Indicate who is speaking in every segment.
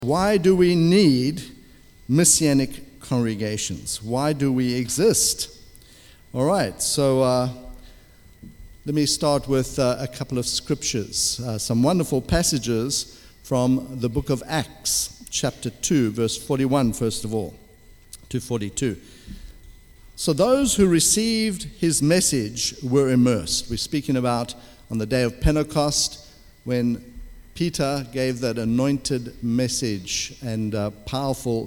Speaker 1: Why do we need messianic congregations? Why do we exist? All right, so let me start with a couple of scriptures, some wonderful passages from the book of Acts, chapter 2, verse 41, first of all, to 42. So those who received his message were immersed. We're speaking about on the day of Pentecost when Peter gave that anointed message and powerful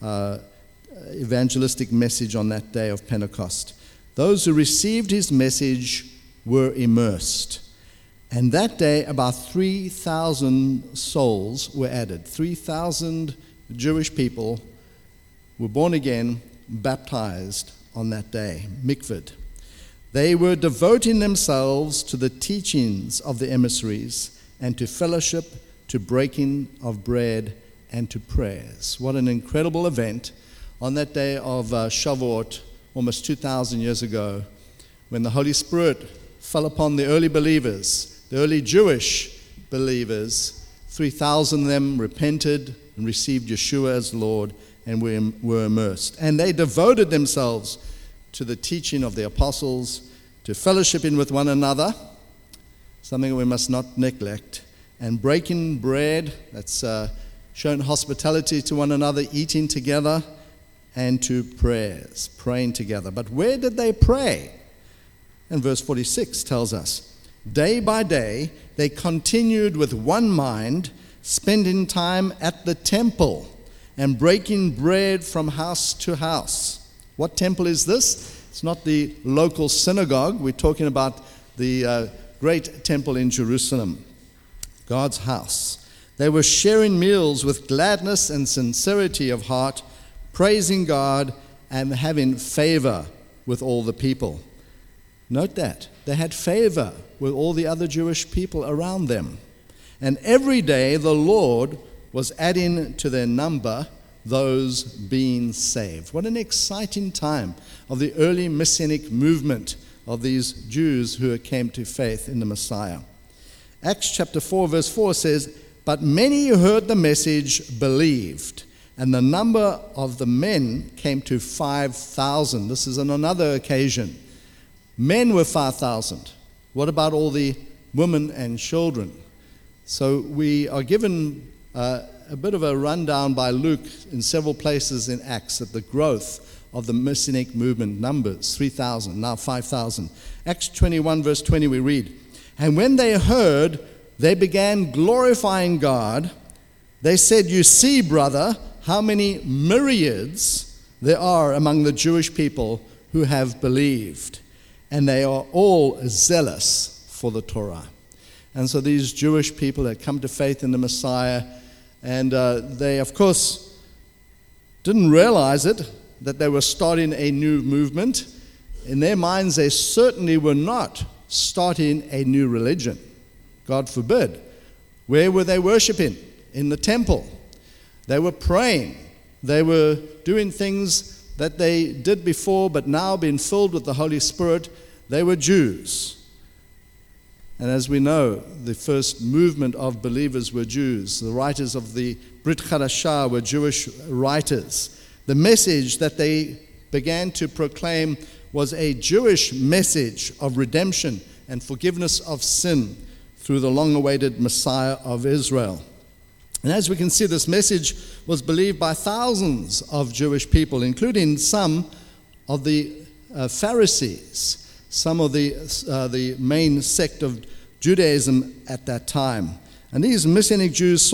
Speaker 1: evangelistic message on that day of Pentecost. Those who received his message were immersed. And that day, about 3,000 souls were added. 3,000 Jewish people were born again, baptized on that day, mikved. They were devoting themselves to the teachings of the emissaries and to fellowship, to breaking of bread, and to prayers. What an incredible event on that day of Shavuot, almost 2,000 years ago, when the Holy Spirit fell upon the early believers, the early Jewish believers. 3,000 of them repented and received Yeshua as Lord and were immersed. And they devoted themselves to the teaching of the apostles, to fellowshipping with one another, something we must not neglect, and breaking bread, that's showing hospitality to one another, eating together, and to prayers, praying together. But where did they pray? And verse 46 tells us, day by day they continued with one mind, spending time at the temple and breaking bread from house to house. What temple is this? It's not the local synagogue. We're talking about the great temple in Jerusalem, God's house. They were sharing meals with gladness and sincerity of heart, praising God and having favor with all the people. Note that. They had favor with all the other Jewish people around them. And every day the Lord was adding to their number those being saved. What an exciting time of the early Messianic movement of these Jews who came to faith in the Messiah. Acts chapter 4 verse 4 says, but many who heard the message believed, and the number of the men came to 5,000. This is on another occasion. Men were 5,000. What about all the women and children? So we are given a bit of a rundown by Luke in several places in Acts at the growth of the Messianic movement numbers, 3,000, now 5,000. Acts 21 verse 20 we read, and when they heard, they began glorifying God. They said, you see, brother, how many myriads there are among the Jewish people who have believed, and they are all zealous for the Torah. And so these Jewish people had come to faith in the Messiah, and they, of course, didn't realize it, that they were starting a new movement. In their minds, they certainly were not starting a new religion. God forbid. Where were they worshiping? In the temple. They were praying. They were doing things that they did before, but now being filled with the Holy Spirit, they were Jews. And as we know, the first movement of believers were Jews. The writers of the Brit Chadashah were Jewish writers. The message that they began to proclaim was a Jewish message of redemption and forgiveness of sin through the long-awaited Messiah of Israel. And as we can see, this message was believed by thousands of Jewish people, including some of the Pharisees, some of the main sect of Judaism at that time. And these Messianic Jews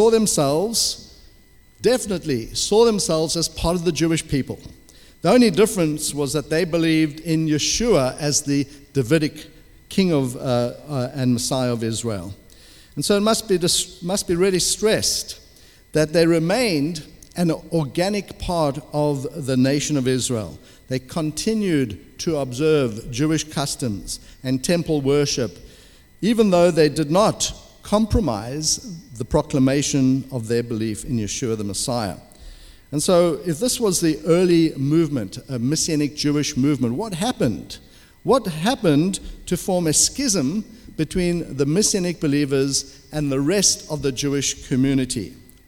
Speaker 1: definitely saw themselves as part of the Jewish people. The only difference was that they believed in Yeshua as the Davidic king of and Messiah of Israel. And so it must be really stressed that they remained an organic part of the nation of Israel. They continued to observe Jewish customs and temple worship, even though they did not compromise the proclamation of their belief in Yeshua the Messiah. And so if this was the early movement, a Messianic Jewish movement, what happened? What happened to form a schism between the Messianic believers and the rest of the Jewish community?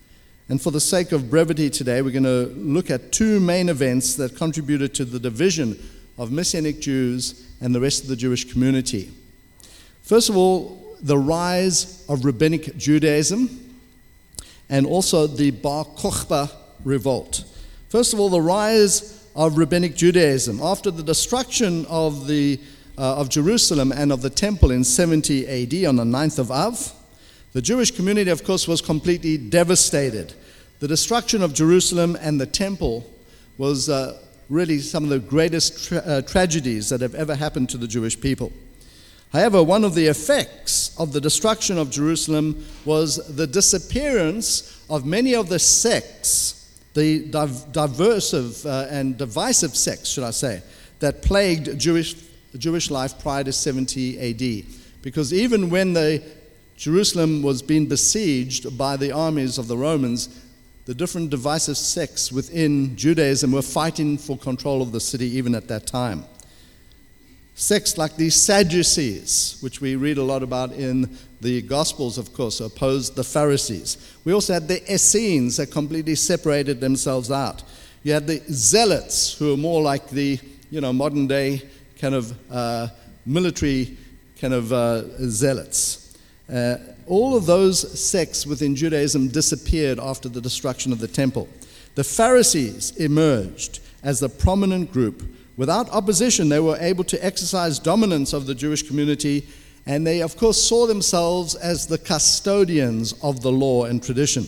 Speaker 1: And for the sake of brevity today, we're going to look at two main events that contributed to the division of Messianic Jews and the rest of the Jewish community. First of all, the rise of Rabbinic Judaism and also the Bar Kokhba revolt. First of all, the rise of Rabbinic Judaism. After the destruction of Jerusalem and of the temple in 70 AD on the 9th of Av, the Jewish community, of course, was completely devastated. The destruction of Jerusalem and the temple was really some of the greatest tragedies that have ever happened to the Jewish people. However, one of the effects of the destruction of Jerusalem was the disappearance of many of the sects, the diversive and divisive sects, should I say, that plagued Jewish life prior to 70 AD. Because even when Jerusalem was being besieged by the armies of the Romans, the different divisive sects within Judaism were fighting for control of the city even at that time. Sects like the Sadducees, which we read a lot about in the Gospels, of course, opposed the Pharisees. We also had the Essenes that completely separated themselves out. You had the Zealots, who were more like the modern day kind of military kind of zealots. All of those sects within Judaism disappeared after the destruction of the temple. The Pharisees emerged as the prominent group. Without opposition, they were able to exercise dominance of the Jewish community, and they, of course, saw themselves as the custodians of the law and tradition.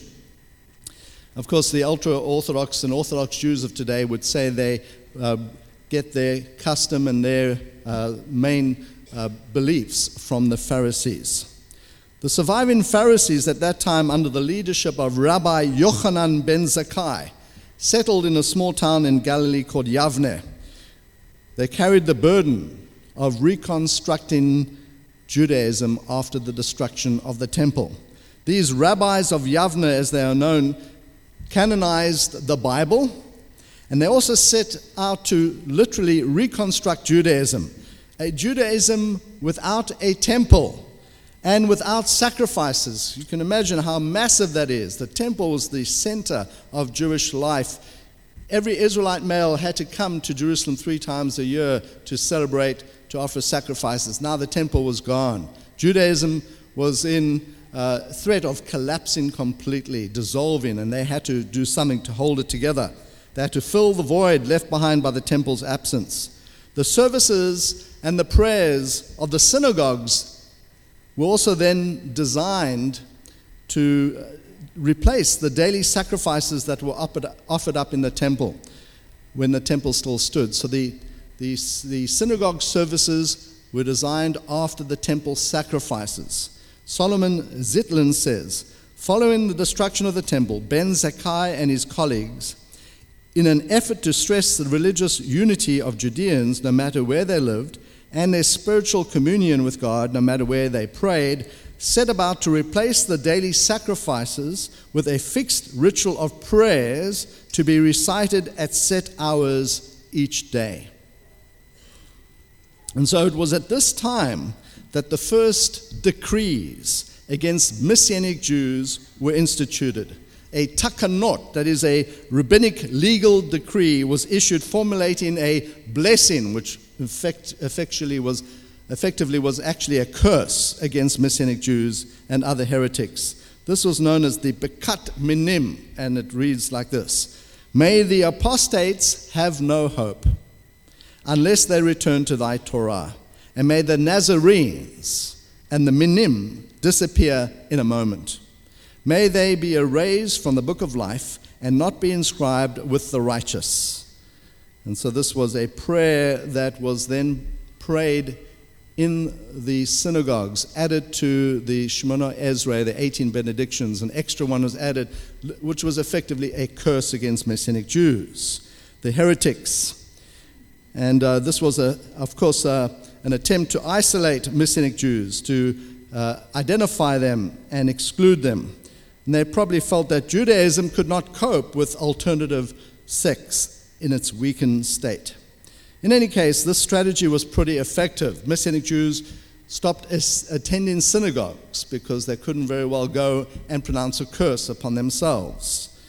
Speaker 1: Of course, the ultra-Orthodox and Orthodox Jews of today would say they get their custom and their main beliefs from the Pharisees. The surviving Pharisees at that time, under the leadership of Rabbi Yochanan ben Zakkai, settled in a small town in Galilee called Yavne. They carried the burden of reconstructing Judaism after the destruction of the temple. These rabbis of Yavne, as they are known, canonized the Bible, and they also set out to literally reconstruct Judaism, a Judaism without a temple and without sacrifices. You can imagine how massive that is. The temple was the center of Jewish life. Every Israelite male had to come to Jerusalem 3 times a year to celebrate, to offer sacrifices. Now the temple was gone. Judaism was in threat of collapsing completely, dissolving, and they had to do something to hold it together. They had to fill the void left behind by the temple's absence. The services and the prayers of the synagogues were also then designed to replace the daily sacrifices that were offered up in the temple when the temple still stood. So the synagogue services were designed after the temple sacrifices. Solomon Zitlin says, following the destruction of the temple, Ben Zakkai and his colleagues, in an effort to stress the religious unity of Judeans no matter where they lived and their spiritual communion with God no matter where they prayed, set about to replace the daily sacrifices with a fixed ritual of prayers to be recited at set hours each day. And so it was at this time that the first decrees against Messianic Jews were instituted. A takanot, that is a rabbinic legal decree, was issued formulating a blessing, which effectively was actually a curse against Messianic Jews and other heretics. This was known as the Bekat Minim, and it reads like this: May the apostates have no hope unless they return to thy Torah, and may the Nazarenes and the Minim disappear in a moment. May they be erased from the book of life and not be inscribed with the righteous. And so this was a prayer that was then prayed in the synagogues, added to the Shemona Ezra, the 18 benedictions. An extra one was added, which was effectively a curse against Messianic Jews, the heretics. And this was, of course, an attempt to isolate Messianic Jews, to identify them and exclude them. And they probably felt that Judaism could not cope with alternative sects in its weakened state. In any case, this strategy was pretty effective. Messianic Jews stopped attending synagogues because they couldn't very well go and pronounce a curse upon themselves.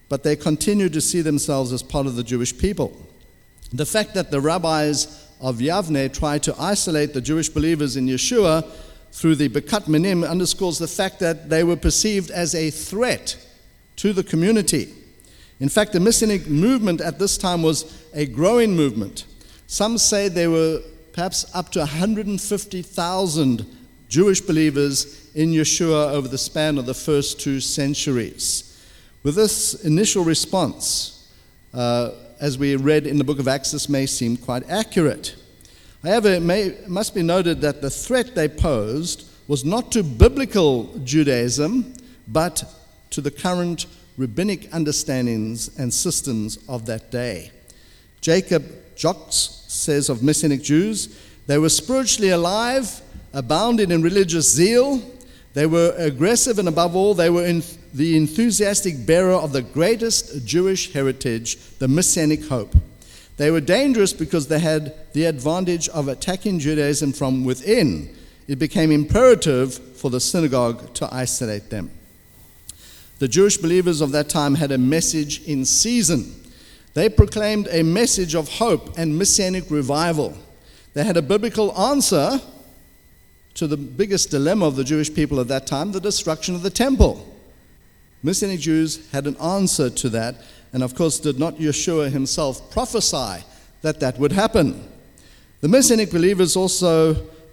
Speaker 1: but they continued to see themselves as part of the Jewish people. The fact that the rabbis of Yavne tried to isolate the Jewish believers in Yeshua through the Bekat Minim underscores the fact that they were perceived as a threat to the community. In fact, the Messianic movement at this time was a growing movement. Some say there were perhaps up to 150,000 Jewish believers in Yeshua over the span of the first 2 centuries. With this initial response, as we read in the book of Acts, this may seem quite accurate. However, it must be noted that the threat they posed was not to biblical Judaism, but to the current rabbinic understandings and systems of that day. Jacob Jocks says of Messianic Jews, they were spiritually alive, abounding in religious zeal. They were aggressive, and above all, they were the enthusiastic bearer of the greatest Jewish heritage, the Messianic hope. They were dangerous because they had the advantage of attacking Judaism from within. It became imperative for the synagogue to isolate them. The Jewish believers of that time had a message in season. They proclaimed a message of hope and messianic revival. They had a biblical answer to the biggest dilemma of the Jewish people at that time, the destruction of the temple. Messianic Jews had an answer to that, and of course did not Yeshua himself prophesy that that would happen. The Messianic believers also,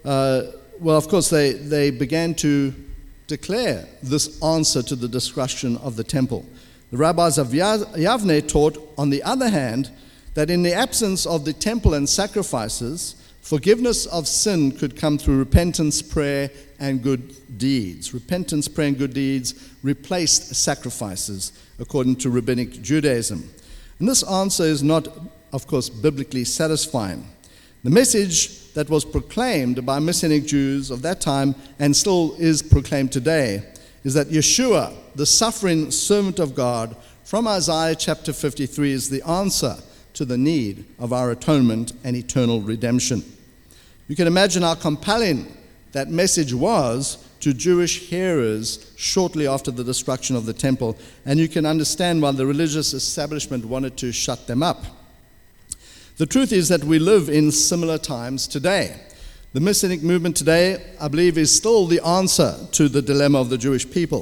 Speaker 1: they began to declare this answer to the destruction of the temple. The rabbis of Yavne taught, on the other hand, that in the absence of the temple and sacrifices, forgiveness of sin could come through repentance, prayer, and good deeds. Repentance, prayer, and good deeds replaced sacrifices, according to rabbinic Judaism. And this answer is not, of course, biblically satisfying. The message that was proclaimed by Messianic Jews of that time, and still is proclaimed today, is that Yeshua, the suffering servant of God, from Isaiah chapter 53, is the answer to the need of our atonement and eternal redemption. You can imagine how compelling that message was to Jewish hearers shortly after the destruction of the temple, and you can understand why the religious establishment wanted to shut them up. The truth is that we live in similar times today. The Messianic movement today, I believe, is still the answer to the dilemma of the Jewish people.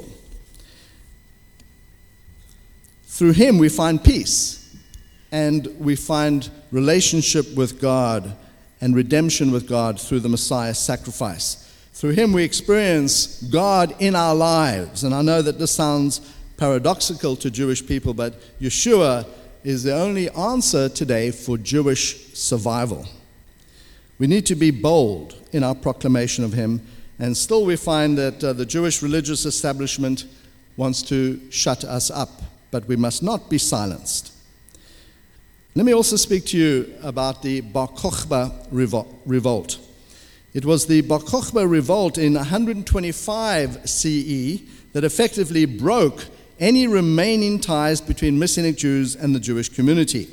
Speaker 1: Through him we find peace, and we find relationship with God and redemption with God through the Messiah's sacrifice. Through him we experience God in our lives. And I know that this sounds paradoxical to Jewish people, but Yeshua is the only answer today for Jewish survival. We need to be bold in our proclamation of him, and still we find that the Jewish religious establishment wants to shut us up, but we must not be silenced. Let me also speak to you about the Bar Kokhba revolt. It was the Bar Kokhba revolt in 125 CE that effectively broke any remaining ties between Messianic Jews and the Jewish community.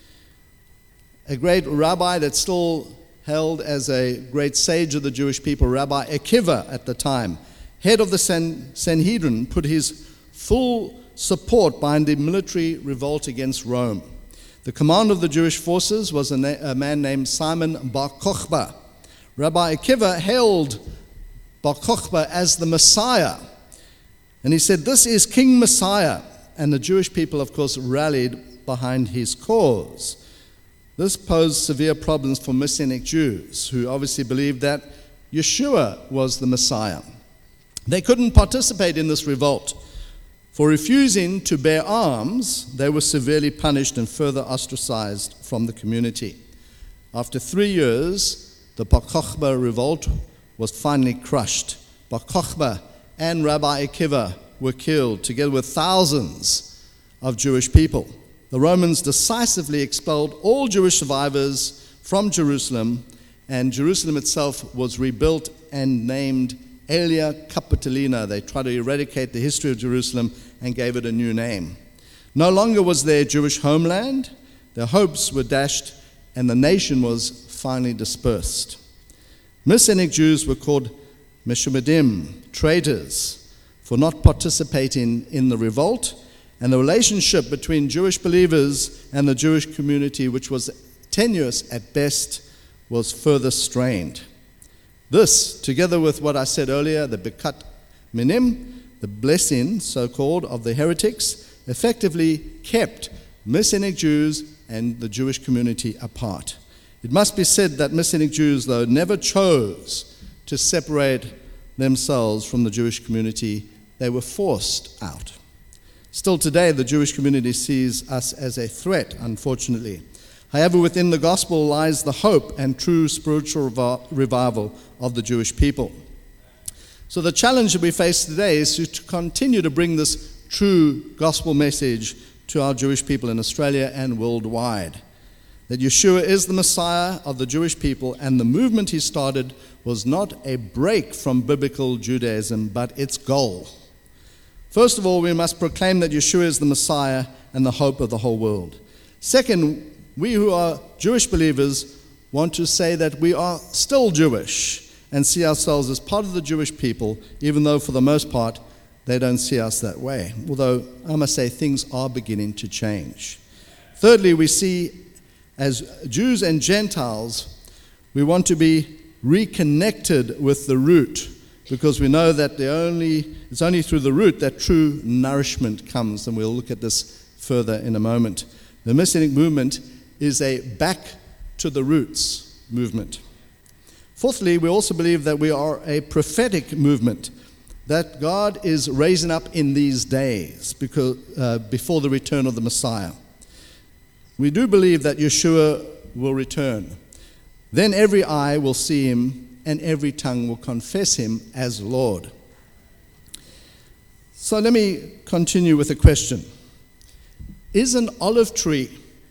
Speaker 1: A great rabbi that's still held as a great sage of the Jewish people, Rabbi Akiva at the time, head of the Sanhedrin, put his full support behind the military revolt against Rome. The commander of the Jewish forces was a man named Simon Bar Kokhba. Rabbi Akiva hailed Bar Kokhba as the Messiah. And he said, "This is King Messiah." And the Jewish people, of course, rallied behind his cause. This posed severe problems for Messianic Jews, who obviously believed that Yeshua was the Messiah. They couldn't participate in this revolt. For refusing to bear arms, they were severely punished and further ostracized from the community. After 3 years, the Bar Kokhba revolt was finally crushed. Bar Kokhba and Rabbi Akiva were killed, together with thousands of Jewish people. The Romans decisively expelled all Jewish survivors from Jerusalem, and Jerusalem itself was rebuilt and named Aelia Capitolina. They tried to eradicate the history of Jerusalem and gave it a new name. No longer was there a Jewish homeland. Their hopes were dashed, and the nation was finally dispersed. Messianic Jews were called Meshumadim, traitors, for not participating in the revolt, And the relationship between Jewish believers and the Jewish community, which was tenuous at best, was further strained. This, together with what I said earlier, the Birkat Minim, the blessing, so-called, of the heretics, effectively kept Messianic Jews and the Jewish community apart. It must be said that Messianic Jews, though, never chose to separate themselves from the Jewish community. They were forced out. Still today, the Jewish community sees us as a threat, unfortunately. However, within the gospel lies the hope and true spiritual revival of the Jewish people. So the challenge that we face today is to continue to bring this true gospel message to our Jewish people in Australia and worldwide. That Yeshua is the Messiah of the Jewish people, and the movement he started was not a break from biblical Judaism, but its goal. First of all, we must proclaim that Yeshua is the Messiah and the hope of the whole world. Second, we who are Jewish believers want to say that we are still Jewish and see ourselves as part of the Jewish people, even though for the most part they don't see us that way. Although I must say things are beginning to change. Thirdly, we see as Jews and Gentiles, we want to be reconnected with the root, because we know that it's only through the root that true nourishment comes, and we'll look at this further in a moment. The Messianic movement is a back to the roots movement. Fourthly, we also believe that we are a prophetic movement, that God is raising up in these days before the return of the Messiah. We do believe that Yeshua will return. Then every eye will see him, and every tongue will confess him as Lord. So let me continue with a question. Is an olive tree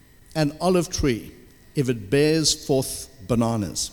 Speaker 1: if it bears forth bananas?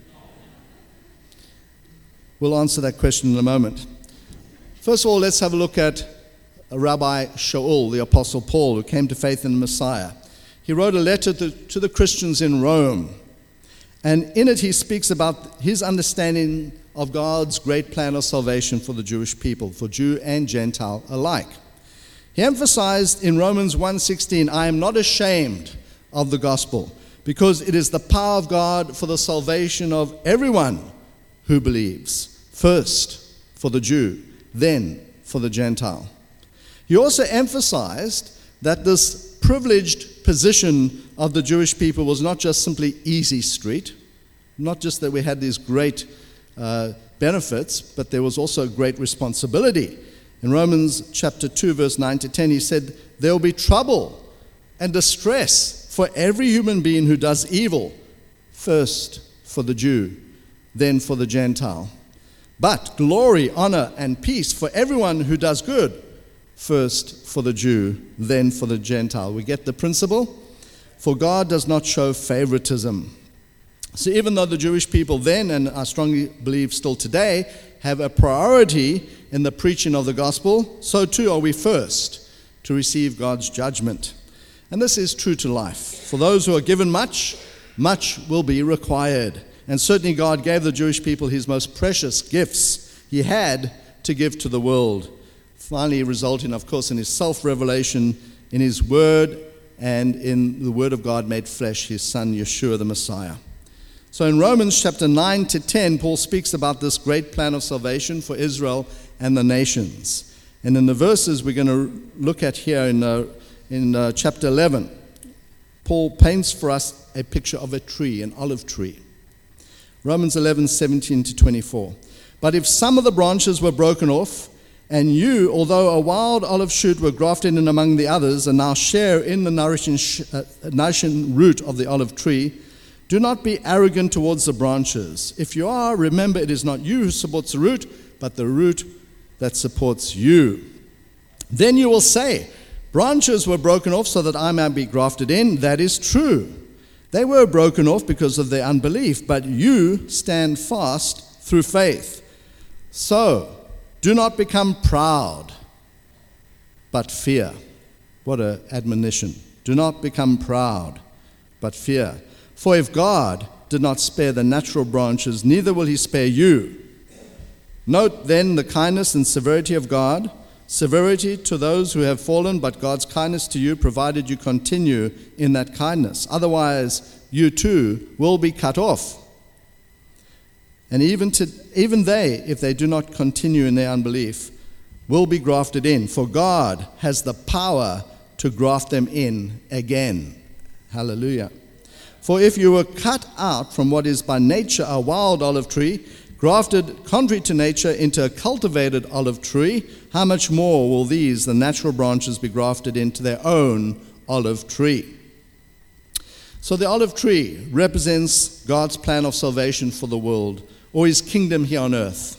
Speaker 1: We'll answer that question in a moment. First of all, let's have a look at Rabbi Shaul, the Apostle Paul, who came to faith in the Messiah. He wrote a letter to the Christians in Rome. And in it, he speaks about his understanding of God's great plan of salvation for the Jewish people, for Jew and Gentile alike. He emphasized in Romans 1:16, I am not ashamed of the gospel, because it is the power of God for the salvation of everyone who believes, first for the Jew, then for the Gentile. He also emphasized that this privileged position of the Jewish people was not just simply easy street, not just that we had these great benefits, but there was also great responsibility. In Romans chapter 2, verse 9 to 10, he said, there will be trouble and distress for every human being who does evil, first for the Jew, then for the Gentile. But glory, honor, and peace for everyone who does good, first for the Jew, then for the Gentile. We get the principle? For God does not show favoritism. So even though the Jewish people then, and I strongly believe still today, have a priority in the preaching of the gospel, so too are we first to receive God's judgment. And this is true to life. For those who are given much, much will be required. And certainly God gave the Jewish people his most precious gifts he had to give to the world, finally resulting, of course, in his self-revelation, in his word, and in the word of God made flesh, his son Yeshua the Messiah. So in Romans chapter 9 to 10, Paul speaks about this great plan of salvation for Israel and the nations. And in the verses we're going to look at here in chapter 11, Paul paints for us a picture of a tree, an olive tree. Romans 11, 17 to 24. But if some of the branches were broken off, and you, although a wild olive shoot, were grafted in among the others, and now share in the nourishing root of the olive tree, do not be arrogant towards the branches. If you are, remember it is not you who supports the root, but the root that supports you. Then you will say, branches were broken off so that I might be grafted in. That is true. They were broken off because of their unbelief, but you stand fast through faith. So, do not become proud, but fear. What an admonition. Do not become proud, but fear. For if God did not spare the natural branches, neither will he spare you. Note then the kindness and severity of God. Severity to those who have fallen, but God's kindness to you, provided you continue in that kindness. Otherwise, you too will be cut off. And even they, if they do not continue in their unbelief, will be grafted in. For God has the power to graft them in again. Hallelujah. For if you were cut out from what is by nature a wild olive tree, grafted contrary to nature into a cultivated olive tree, how much more will these, the natural branches, be grafted into their own olive tree? So the olive tree represents God's plan of salvation for the world, or his kingdom here on earth.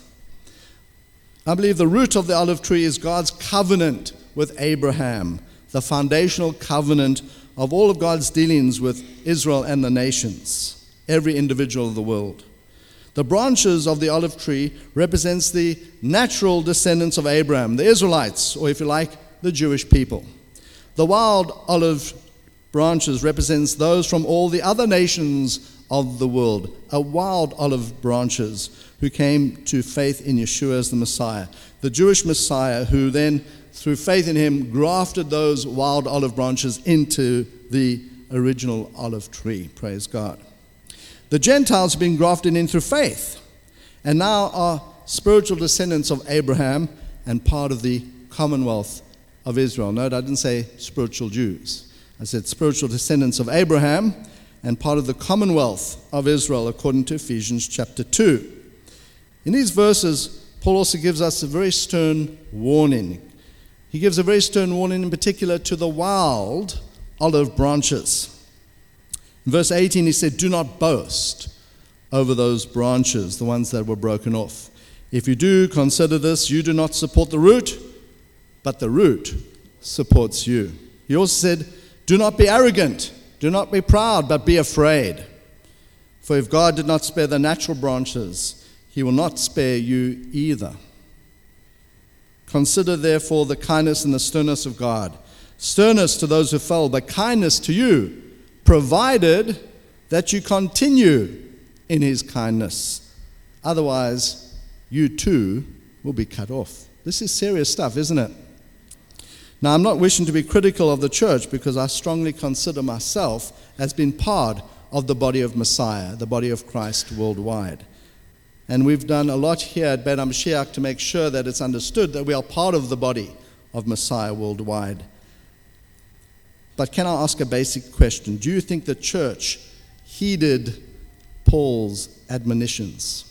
Speaker 1: I believe the root of the olive tree is God's covenant with Abraham, the foundational covenant of all of God's dealings with Israel and the nations, every individual of the world. The branches of the olive tree represents the natural descendants of Abraham, the Israelites, or if you like, the Jewish people. The wild olive branches represents those from all the other nations of the world, wild olive branches who came to faith in Yeshua as the Messiah. The Jewish Messiah who then, through faith in him, grafted those wild olive branches into the original olive tree. Praise God. The Gentiles have been grafted in through faith and now are spiritual descendants of Abraham and part of the commonwealth of Israel. Note, I didn't say spiritual Jews. I said spiritual descendants of Abraham and part of the commonwealth of Israel, according to Ephesians chapter 2. In these verses, Paul also gives us a very stern warning. He gives a very stern warning in particular to the wild olive branches. In verse 18, he said, do not boast over those branches, the ones that were broken off. If you do, consider this, you do not support the root, but the root supports you. He also said, do not be arrogant, do not be proud, but be afraid. For if God did not spare the natural branches, he will not spare you either. Consider therefore the kindness and the sternness of God. Sternness to those who fell, but kindness to you, provided that you continue in his kindness. Otherwise, you too will be cut off. This is serious stuff, isn't it? Now, I'm not wishing to be critical of the church because I strongly consider myself as being part of the body of Messiah, the body of Christ worldwide. And we've done a lot here at Beit HaMashiach to make sure that it's understood that we are part of the body of Messiah worldwide. But can I ask a basic question? Do you think the church heeded Paul's admonitions?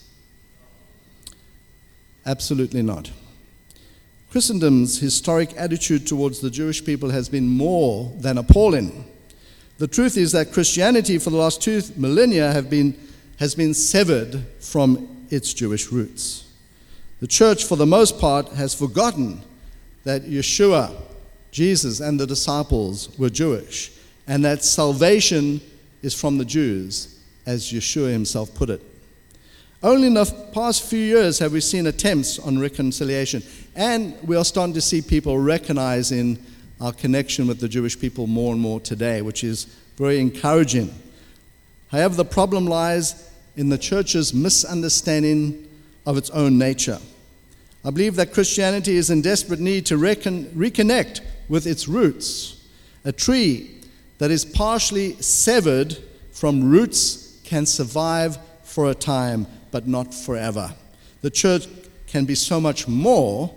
Speaker 1: Absolutely not. Christendom's historic attitude towards the Jewish people has been more than appalling. The truth is that Christianity for the last 2 millennia has been severed from its Jewish roots. The church, for the most part, has forgotten that Yeshua, Jesus, and the disciples were Jewish, and that salvation is from the Jews, as Yeshua himself put it. Only in the past few years have we seen attempts on reconciliation, and we are starting to see people recognizing our connection with the Jewish people more and more today, which is very encouraging. However, the problem lies in the church's misunderstanding of its own nature. I believe that Christianity is in desperate need to reconnect with its roots. A tree that is partially severed from roots can survive for a time, but not forever. The church can be so much more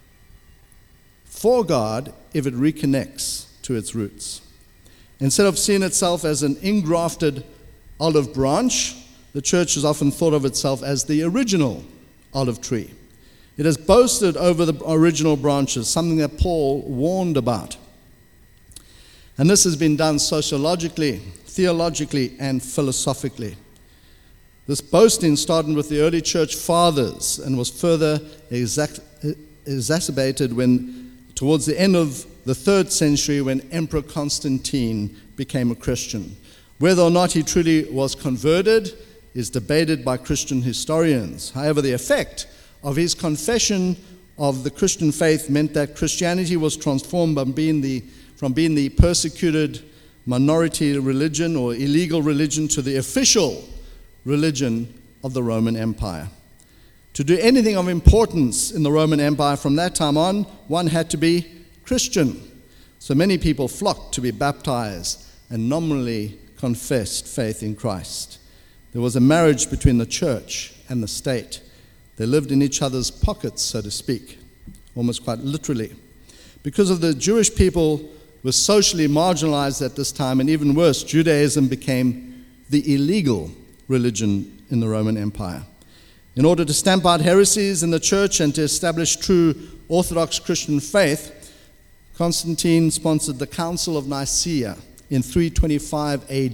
Speaker 1: for God if it reconnects to its roots. Instead of seeing itself as an engrafted olive branch, the church has often thought of itself as the original olive tree. It has boasted over the original branches, something that Paul warned about. And this has been done sociologically, theologically, and philosophically. This boasting started with the early church fathers and was further exacerbated towards the end of the 3rd century when Emperor Constantine became a Christian. Whether or not he truly was converted is debated by Christian historians. However, the effect of his confession of the Christian faith meant that Christianity was transformed from being the persecuted minority religion or illegal religion to the official religion of the Roman Empire. To do anything of importance in the Roman Empire from that time on, one had to be Christian. So many people flocked to be baptized and nominally confessed faith in Christ. There was a marriage between the church and the state. They lived in each other's pockets, so to speak, almost quite literally. Because of the Jewish people were socially marginalized at this time, and even worse, Judaism became the illegal religion in the Roman Empire. In order to stamp out heresies in the church and to establish true Orthodox Christian faith, Constantine sponsored the Council of Nicaea in 325 AD.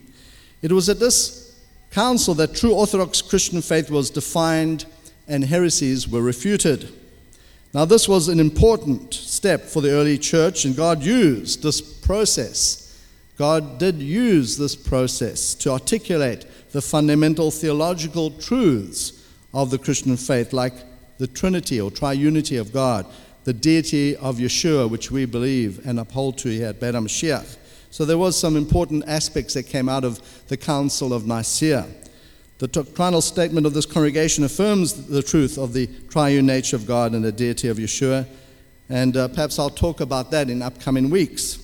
Speaker 1: It was at this council that true Orthodox Christian faith was defined and heresies were refuted. Now, this was an important step for the early church, and God used this process. God did use this process to articulate the fundamental theological truths of the Christian faith, like the Trinity or triunity of God, the deity of Yeshua, which we believe and uphold to here at Beit HaMashiach. So there was some important aspects that came out of the Council of Nicaea. The doctrinal statement of this congregation affirms the truth of the triune nature of God and the deity of Yeshua, and perhaps I'll talk about that in upcoming weeks.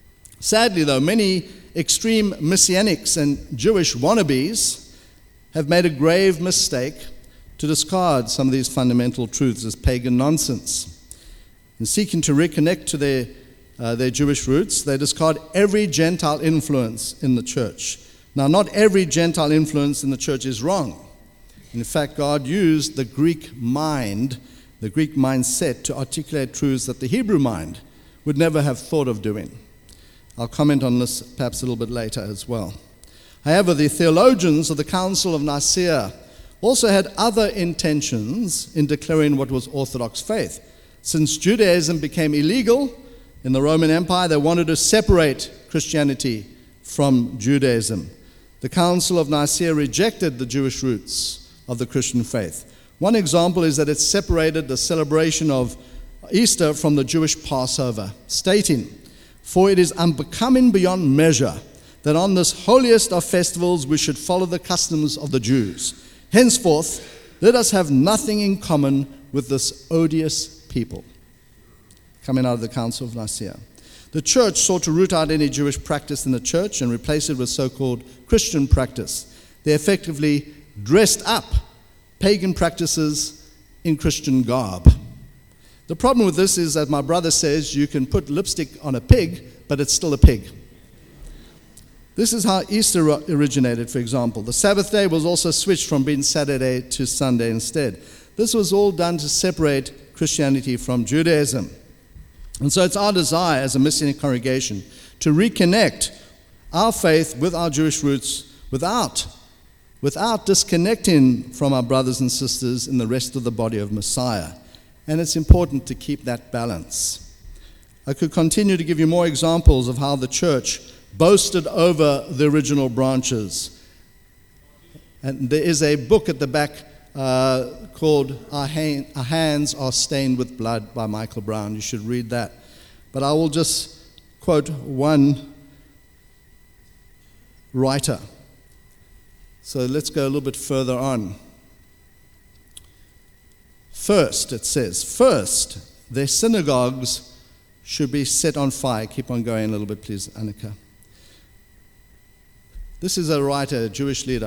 Speaker 1: Sadly, though, many extreme messianics and Jewish wannabes have made a grave mistake to discard some of these fundamental truths as pagan nonsense. In seeking to reconnect to their Jewish roots, they discard every Gentile influence in the church. Now, not every Gentile influence in the church is wrong. In fact, God used the Greek mind, the Greek mindset, to articulate truths that the Hebrew mind would never have thought of doing. I'll comment on this perhaps a little bit later as well. However, the theologians of the Council of Nicaea also had other intentions in declaring what was Orthodox faith. Since Judaism became illegal in the Roman Empire, they wanted to separate Christianity from Judaism. The Council of Nicaea rejected the Jewish roots of the Christian faith. One example is that it separated the celebration of Easter from the Jewish Passover, stating, "For it is unbecoming beyond measure that on this holiest of festivals we should follow the customs of the Jews. Henceforth, let us have nothing in common with this odious people." Coming out of the Council of Nicaea. The church sought to root out any Jewish practice in the church and replace it with so-called Christian practice. They effectively dressed up pagan practices in Christian garb. The problem with this is that my brother says you can put lipstick on a pig, but it's still a pig. This is how Easter originated, for example. The Sabbath day was also switched from being Saturday to Sunday instead. This was all done to separate Christianity from Judaism. And so it's our desire as a Messianic congregation to reconnect our faith with our Jewish roots without disconnecting from our brothers and sisters in the rest of the body of Messiah. And it's important to keep that balance. I could continue to give you more examples of how the church boasted over the original branches. And there is a book at the back called Our Hands Are Stained with Blood by Michael Brown. You should read that. But I will just quote one writer. So let's go a little bit further on. First, it says, first, their synagogues should be set on fire. Keep on going a little bit, please, Annika. This is a writer, a Jewish leader.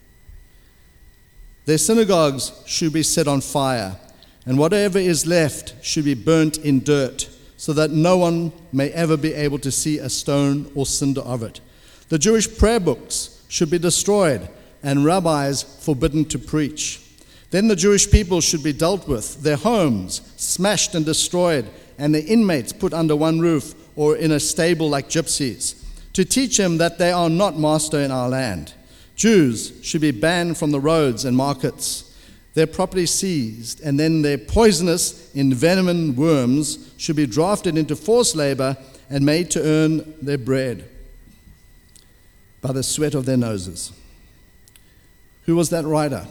Speaker 1: Their synagogues should be set on fire, and whatever is left should be burnt in dirt, so that no one may ever be able to see a stone or cinder of it. The Jewish prayer books should be destroyed, and rabbis forbidden to preach. Then the Jewish people should be dealt with, their homes smashed and destroyed, and the inmates put under one roof or in a stable like gypsies, to teach them that they are not master in our land. Jews should be banned from the roads and markets, their property seized, and then their poisonous, envenomed worms should be drafted into forced labor and made to earn their bread by the sweat of their noses. Who was that writer?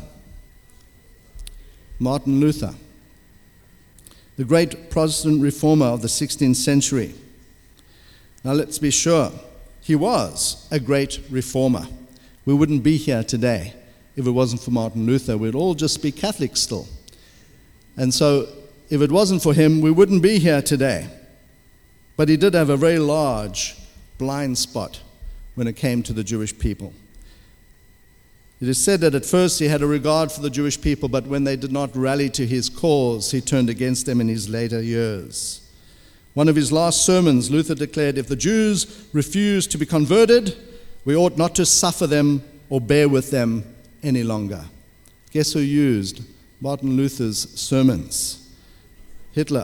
Speaker 1: Martin Luther, the great Protestant reformer of the 16th century. Now let's be sure, he was a great reformer. We wouldn't be here today if it wasn't for Martin Luther. We'd all just be Catholics still. And so if it wasn't for him, we wouldn't be here today. But he did have a very large blind spot when it came to the Jewish people. It is said that at first he had a regard for the Jewish people, but when they did not rally to his cause, he turned against them in his later years. One of his last sermons, Luther declared, if the Jews refuse to be converted, we ought not to suffer them or bear with them any longer. Guess who used Martin Luther's sermons? Hitler.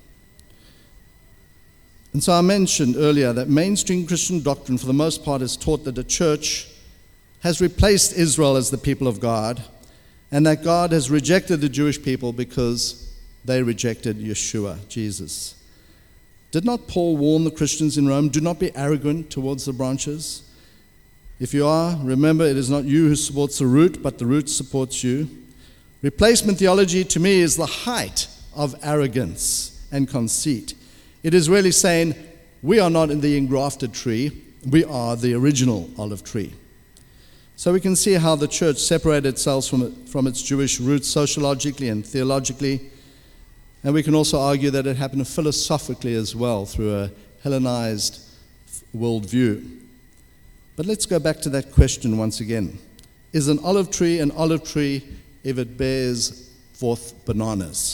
Speaker 1: And so I mentioned earlier that mainstream Christian doctrine, for the most part, has taught that the church has replaced Israel as the people of God, and that God has rejected the Jewish people because they rejected Yeshua, Jesus. Did not Paul warn the Christians in Rome, do not be arrogant towards the branches? If you are, remember it is not you who supports the root, but the root supports you. Replacement theology to me is the height of arrogance and conceit. It is really saying, we are not in the engrafted tree, we are the original olive tree. So we can see how the church separated itself from its Jewish roots sociologically and theologically. And we can also argue that it happened philosophically as well through a Hellenized worldview. But let's go back to that question once again. Is an olive tree if it bears forth bananas?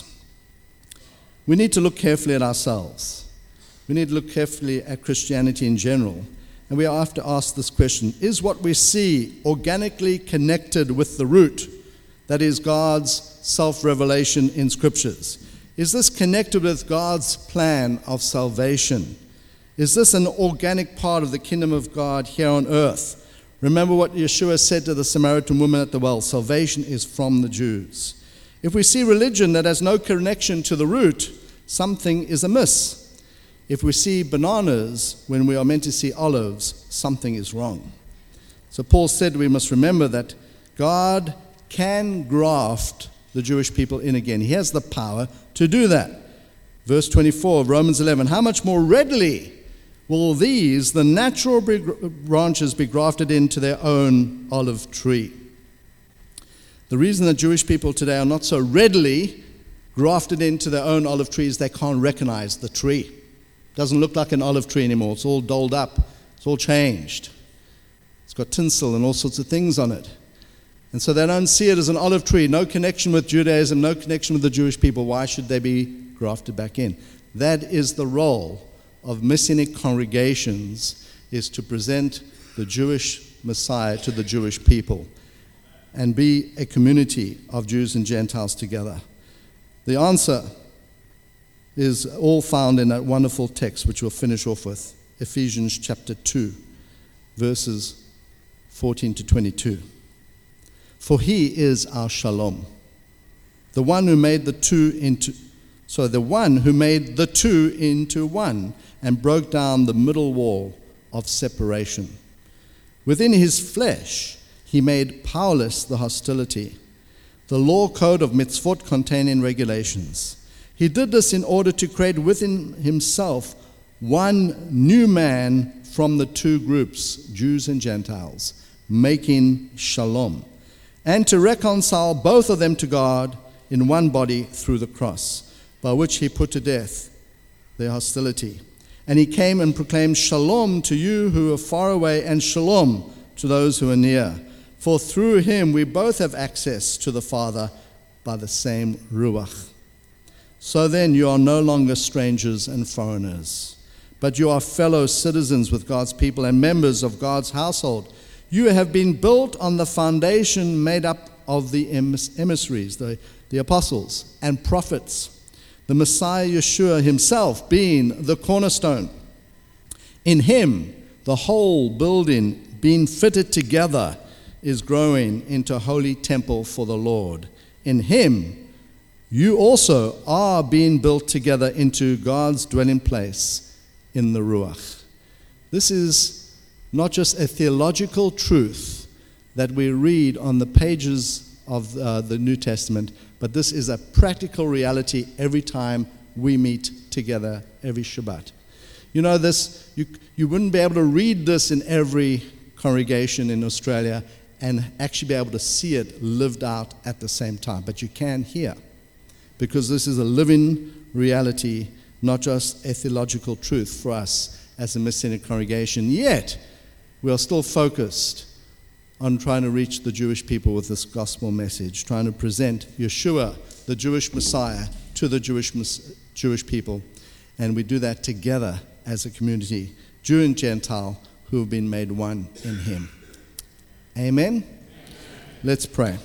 Speaker 1: We need to look carefully at ourselves. We need to look carefully at Christianity in general. And we have to ask this question, is what we see organically connected with the root, that is God's self-revelation in Scriptures? Is this connected with God's plan of salvation? Is this an organic part of the kingdom of God here on earth? Remember what Yeshua said to the Samaritan woman at the well, salvation is from the Jews. If we see religion that has no connection to the root, something is amiss. If we see bananas when we are meant to see olives, something is wrong. So Paul said we must remember that God can graft the Jewish people in again. He has the power to do that. Verse 24 of Romans 11, how much more readily will these, the natural branches, be grafted into their own olive tree? The reason that Jewish people today are not so readily grafted into their own olive tree is they can't recognize the tree. Doesn't look like an olive tree anymore. It's all dolled up. It's all changed. It's got tinsel and all sorts of things on it. And so they don't see it as an olive tree. No connection with Judaism, no connection with the Jewish people. Why should they be grafted back in? That is the role of Messianic congregations, is to present the Jewish Messiah to the Jewish people and be a community of Jews and Gentiles together. The answer is all found in that wonderful text, which we'll finish off with, Ephesians chapter 2, verses 14 to 22. For he is our shalom, the one who made the two into one and broke down the middle wall of separation. Within his flesh, he made powerless the hostility, the law code of mitzvot containing regulations. He did this in order to create within himself one new man from the two groups, Jews and Gentiles, making shalom, and to reconcile both of them to God in one body through the cross, by which he put to death their hostility. And he came and proclaimed shalom to you who are far away, and shalom to those who are near. For through him we both have access to the Father by the same Ruach. So then you are no longer strangers and foreigners, but you are fellow citizens with God's people and members of God's household. You have been built on the foundation made up of the emissaries, the apostles and prophets, the Messiah Yeshua himself being the cornerstone. In him, the whole building being fitted together is growing into a holy temple for the Lord. In him, you also are being built together into God's dwelling place in the Ruach. This is not just a theological truth that we read on the pages of the New Testament, but this is a practical reality every time we meet together every Shabbat. You know this, you wouldn't be able to read this in every congregation in Australia and actually be able to see it lived out at the same time. But you can here, because this is a living reality, not just a theological truth for us as a Messianic congregation. Yet, we are still focused on trying to reach the Jewish people with this gospel message, trying to present Yeshua, the Jewish Messiah, to the Jewish people. And we do that together as a community, Jew and Gentile, who have been made one in him. Amen? Let's pray.